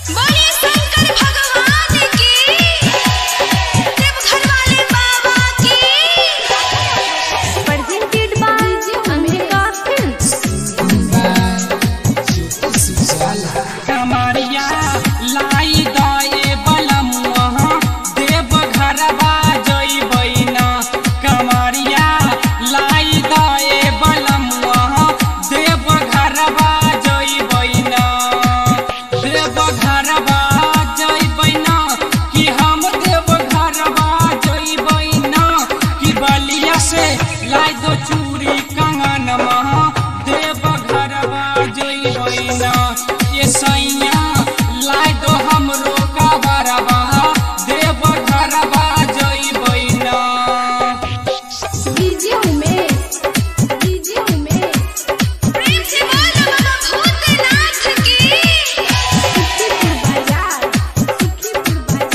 बोलिए शंकर भगवान की, देवघर वाले बाबा की। Presented by America Films। कमरिया लाई दाए बलम वहाँ देवघर बाजई ना। कमरिया लाई दाए बलम वहाँ देवघर बाजई ना। देवघर बाजई ना कि हम देवघर बाजई ना। कि बलिया से लाई दो चूड़ी कंगन वहाँ देवघर बाजई ना। ये सैया लाई दो हमरो कबरवा देवघर बाजई ना। DJ Umesh, DJ Umesh. प्रेम से बोलो बाबा भूतनाथ की। सुखीपुर बाजार, सुखीपुर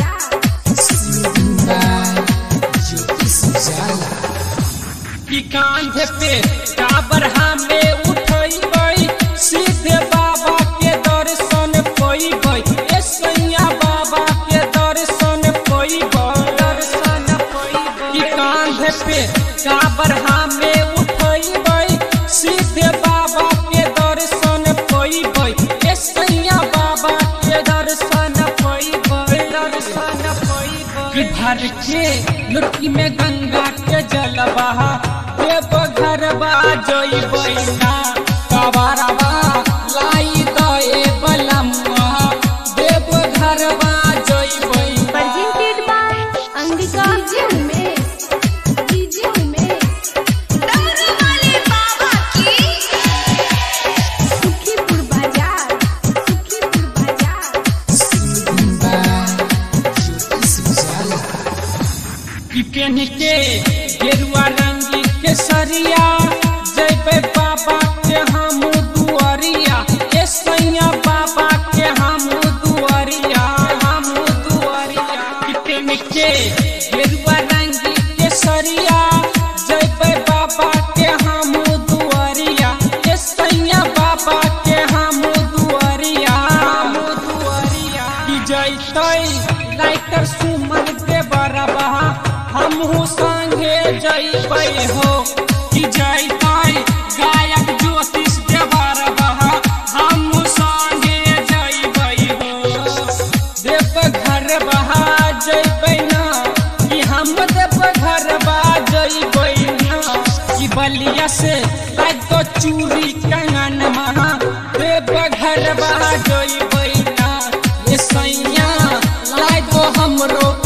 बाजार। कि कांधे पे काबर हमें उठैबै सीधे बाबा के दर्शन पैबै। ए सैया बाबा के दर्शन पैबै, दर्शन पैबै। कि कांधे पे काबर हमें उठैबै सीधे बाबा के दर्शन पैबै। ए सैया बाबा के दर्शन पैबै, दर्शन पैबै। कि भर के लुटकी में गंगा के जल बहा देवघर बाजई ना। कबरवा लाई दए बलम देवघर बाजई ना। Presented by America Films। DJ Umesh, डमरू वाले बाबा की। सुखीपुर बाजार, सुखीपुर बाजार। कि पेन के गेरुआ रंगी के सरिया जैबे बाबा के हम दुआरिया। ए सैया बाबा के हम दुआरिया, हम दुआरिया। कि पेन के गेरुआ रंगी के सरिया जैबे बाबा के हम दुआरिया। ए सैया बाबा के हम दुआरिया, हम दुआरिया। कि जैतै राइटर सुमन देवरबा हमहू संगे जइबै हो। कि जइतै गायक ज्योतिष देवरबा हमहू संगे जइबै हो। देवघर बहा जइबै ना कि हम देवघर बाजइबै ना। कि बलिया से लाई दो चूड़ी कंगन महा देवघर बाजइबै ना। ये सैया लाई दो हमरो